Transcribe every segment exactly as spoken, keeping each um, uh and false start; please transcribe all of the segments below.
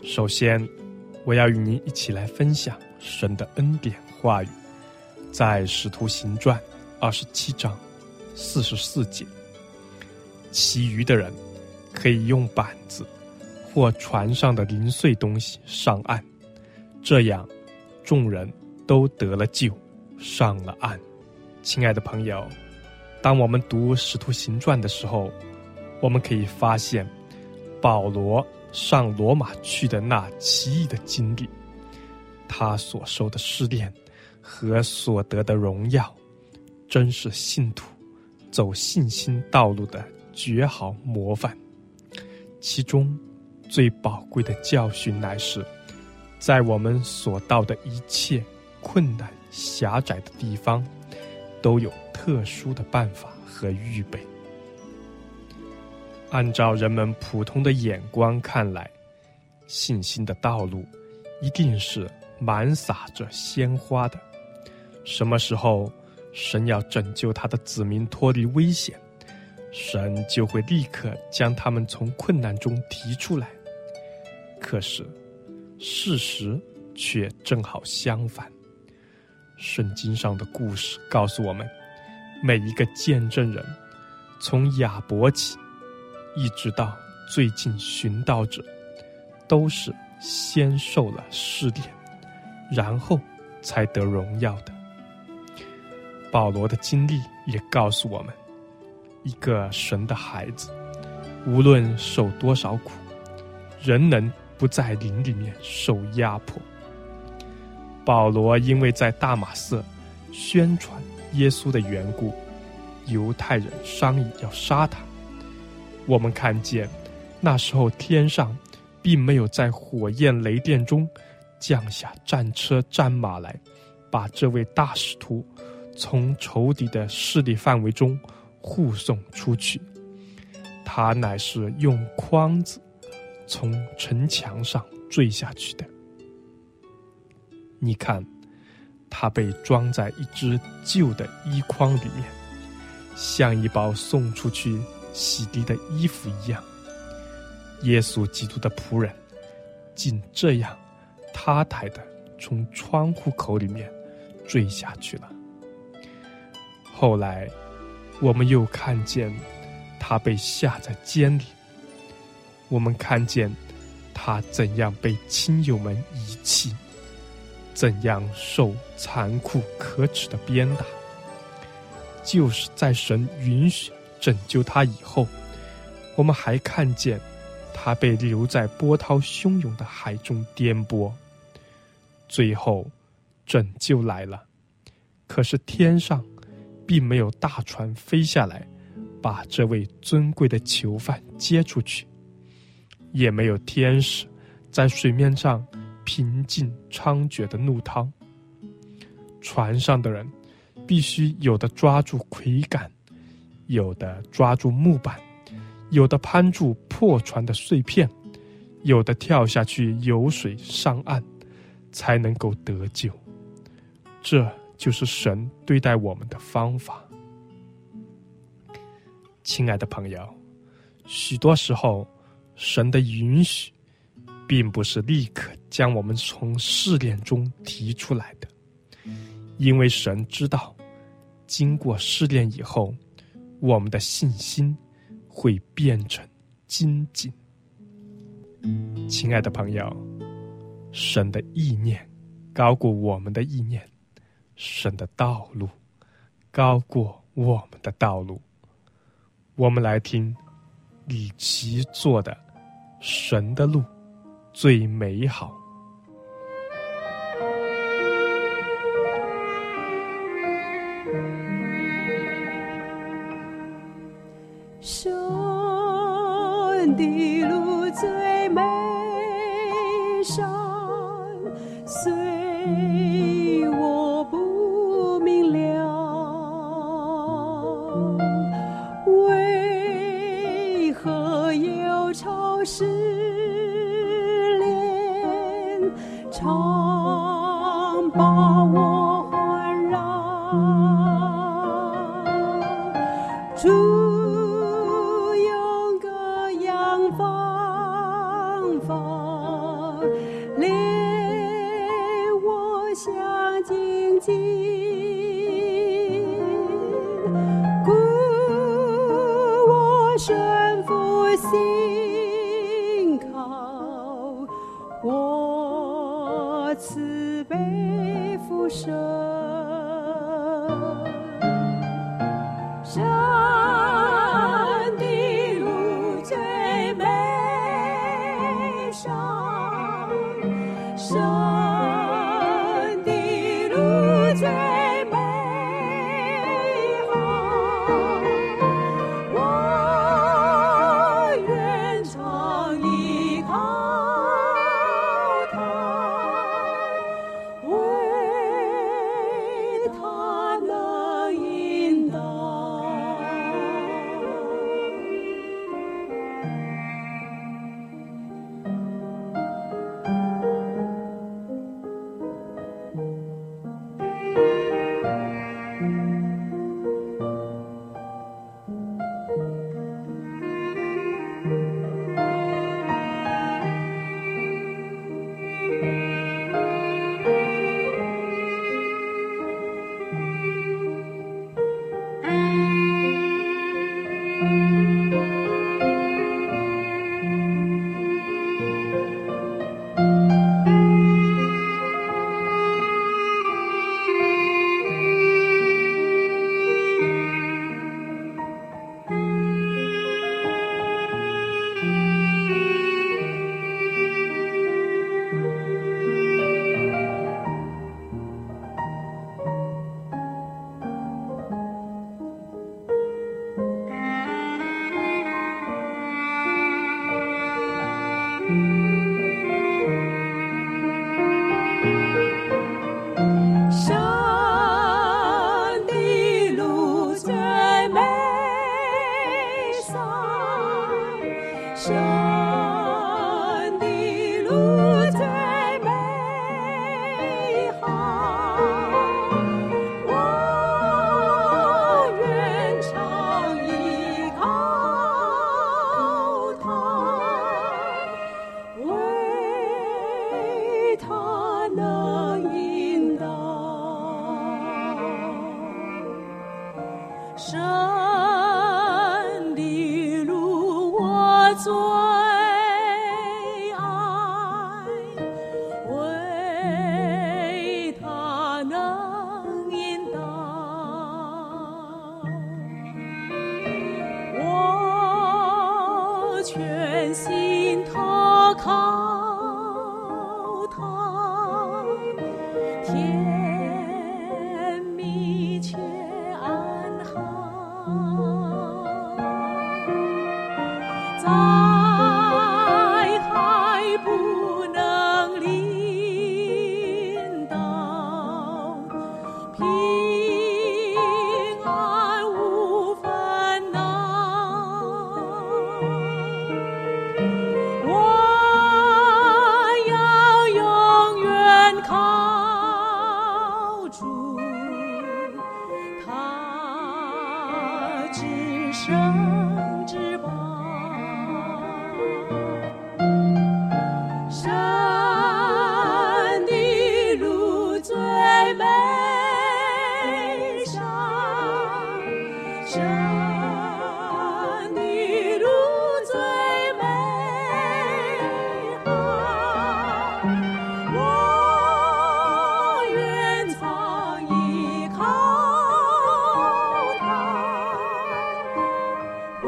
首先，我要与您一起来分享神的恩典话语，在使徒行传二十七章四十四节，其余的人可以用板子或船上的零碎东西上岸，这样众人都得了救，上了岸。亲爱的朋友，当我们读使徒行传的时候，我们可以发现保罗上罗马去的那奇异的经历，他所受的试炼和所得的荣耀，真是信徒走信心道路的绝好模范。其中最宝贵的教训乃是，在我们所到的一切困难狭窄的地方，都有特殊的办法和预备。按照人们普通的眼光看来，信心的道路一定是满洒着鲜花的。什么时候神要拯救他的子民脱离危险，神就会立刻将他们从困难中提出来。可是事实却正好相反。圣经上的故事告诉我们，每一个见证人，从亚伯起一直到最近寻道者，都是先受了试炼，然后才得荣耀的。保罗的经历也告诉我们，一个神的孩子，无论受多少苦，仍能不在灵里面受压迫。保罗因为在大马色宣传耶稣的缘故，犹太人商议要杀他。我们看见那时候天上并没有在火焰雷电中降下战车战马来，把这位大使徒从仇敌的势力范围中护送出去。他乃是用筐子从城墙上坠下去的。你看，他被装在一只旧的衣筐里面，像一包送出去洗涤的衣服一样。耶稣基督的仆人竟这样踏汰的从窗户口里面坠下去了。后来我们又看见他被下在监里，我们看见他怎样被亲友们遗弃，怎样受残酷可耻的鞭打。就是在神允许拯救他以后，我们还看见他被留在波涛汹涌的海中颠簸。最后拯救来了，可是天上并没有大船飞下来把这位尊贵的囚犯接出去，也没有天使在水面上平静猖獗的怒涛。船上的人必须有的抓住桅杆，有的抓住木板，有的攀住破船的碎片，有的跳下去游水上岸，才能够得救。这就是神对待我们的方法。亲爱的朋友，许多时候神的允许并不是立刻将我们从试炼中提出来的，因为神知道经过试炼以后，我们的信心会变成精进。亲爱的朋友，神的意念高过我们的意念，神的道路高过我们的道路。我们来听李琦做的《神的路最美好》。 神的路最美善，虽我不明了，为何有愁试炼，常把我环绕？主用各样方法慈悲福神，神的路最美善，神的路最美好，我愿常依靠他，为他能引导。神的路最美善，神的路最美好，我愿常依靠他，为他能引导。神的路我最爱，为他能引导。我全心投靠他，甜蜜却安好，在海不能临到，平安无烦恼。我要永远靠主，他只生之宝。神的路最美善，神的路最美好，我愿常依靠他，为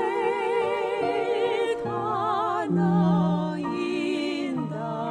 他能引导。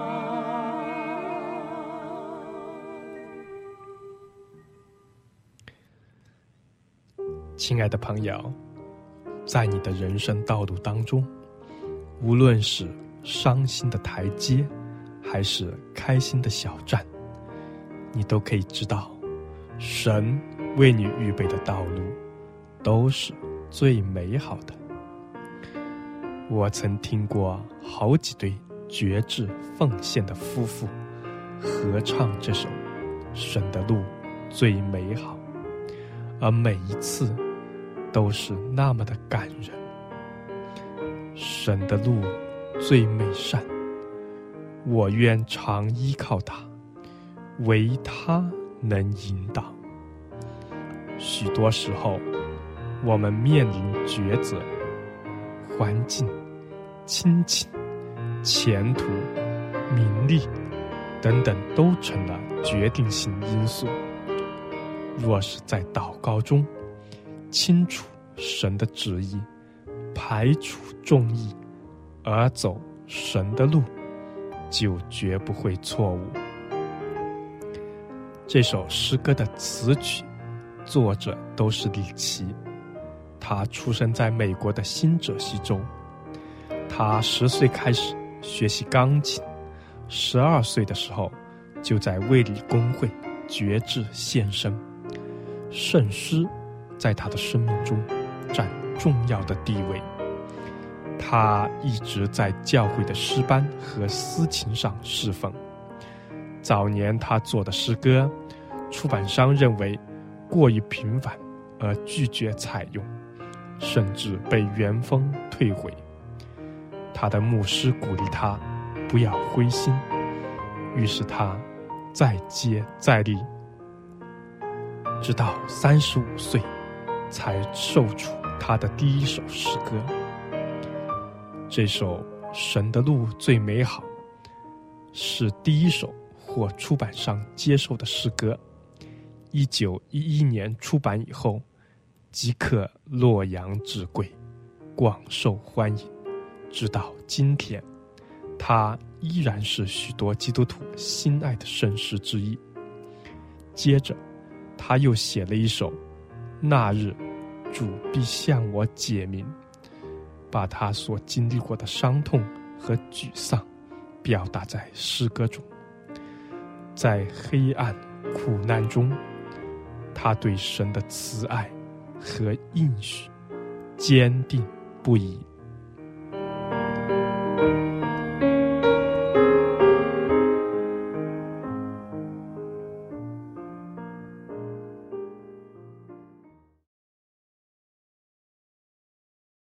亲爱的朋友，在你的人生道路当中，无论是伤心的台阶，还是开心的小站，你都可以知道，神为你预备的道路都是最美好的。我曾听过好几对决志奉献的夫妇合唱这首《神的路最美好》，而每一次都是那么的感人。神的路最美善，我愿常依靠他，唯他能引导。许多时候，我们面临抉择，环境、亲情、前途、名利， 等等，都成了决定性因素。若是在祷告中清楚神的旨意，排除众议，而走神的路，就绝不会错误。这首诗歌的词曲作者都是李琦，他出生在美国的新泽西州。他十岁开始学习钢琴，十二岁的时候就在卫理公会决志献身。圣诗在他的生命中占重要的地位。他一直在教会的诗班和司琴上侍奉。早年他做的诗歌，出版商认为过于平凡而拒绝采用，甚至被原封退回。他的牧师鼓励他不要灰心，于是他再接再厉，直到三十五岁才售出他的第一首诗歌。这首《神的路最美好》是第一首获出版商接受的诗歌，一九一一年出版以后，即刻洛阳纸贵，广受欢迎。直到今天，它依然是许多基督徒心爱的圣诗之一。接着他又写了一首《那日主必向我解明》，把他所经历过的伤痛和沮丧表达在诗歌中。在黑暗苦难中，他对神的慈爱和应许坚定不移